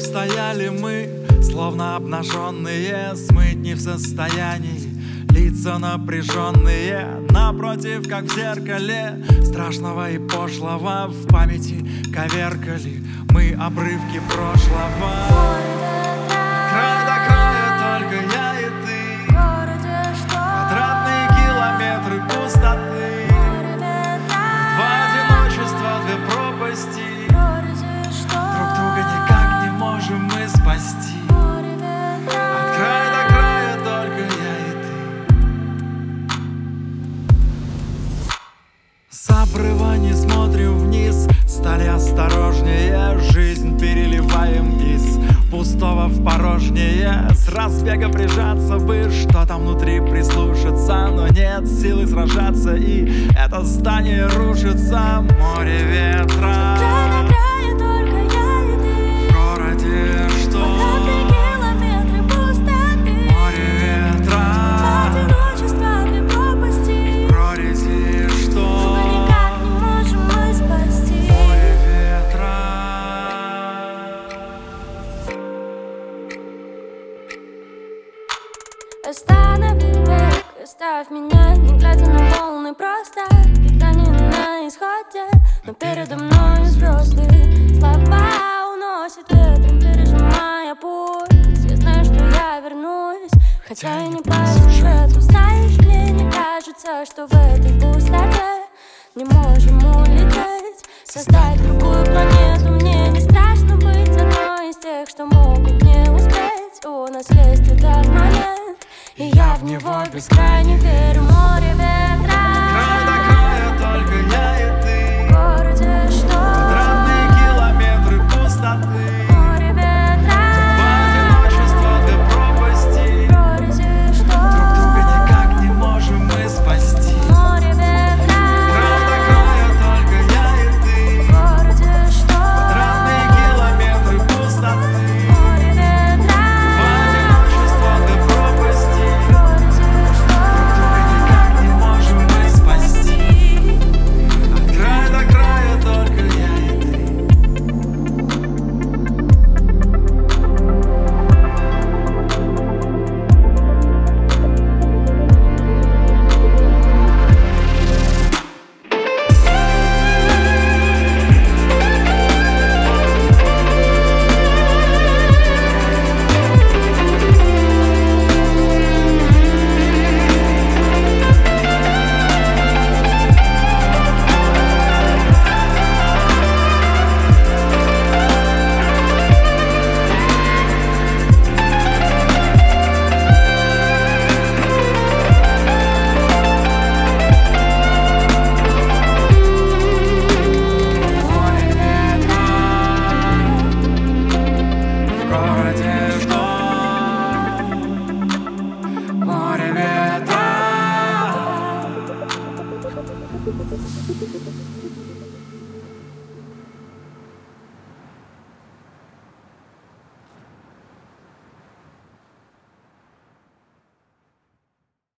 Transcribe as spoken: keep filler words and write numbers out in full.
стояли мы, словно обнаженные, смыть не в состоянии. Лица напряженные, напротив, как в зеркале, страшного и пошлого в памяти коверкали мы обрывки прошлого. От края до края только я и ты, квадратные километры пустоты, два одиночества, две пропасти, друг друга никак не можем мы спасти. От края до края только я и ты. С обрыва не смотрим вниз, стали осторожнее, жизнь переливаем из пустого в порожнее. С разбега прижаться бы, что там внутри прислушаться, но нет силы сражаться, и это здание рушится. Море ветра, останови бег, оставь меня, не глядя на волны, просто дыхание на исходе, но передо мной звезды. Слова уносят ветром, пережимая пульс. Я знаю, что я вернусь, хотя и не по сюжету. Знаешь, мне не кажется, что в этой пустоте не можем улететь, создать другую планету. Мне не страшно быть одной из тех, что могут не успеть. У нас есть этот момент, и я в него бескрайне верю. Море ветра, край до края только я и ты, в городе что? Квадратные километры пустоты, Море ветра, два одиночества, две пропасти, в городе что? друг друга никак не можем мы спасти. Море ветра, Край до края только я и ты, в городе что? Квадратные километры пустоты, Море ветра, два одиночества, две пропасти, в городе что? никак не можем мы спасти. От края до края только я и ты. Море ветра.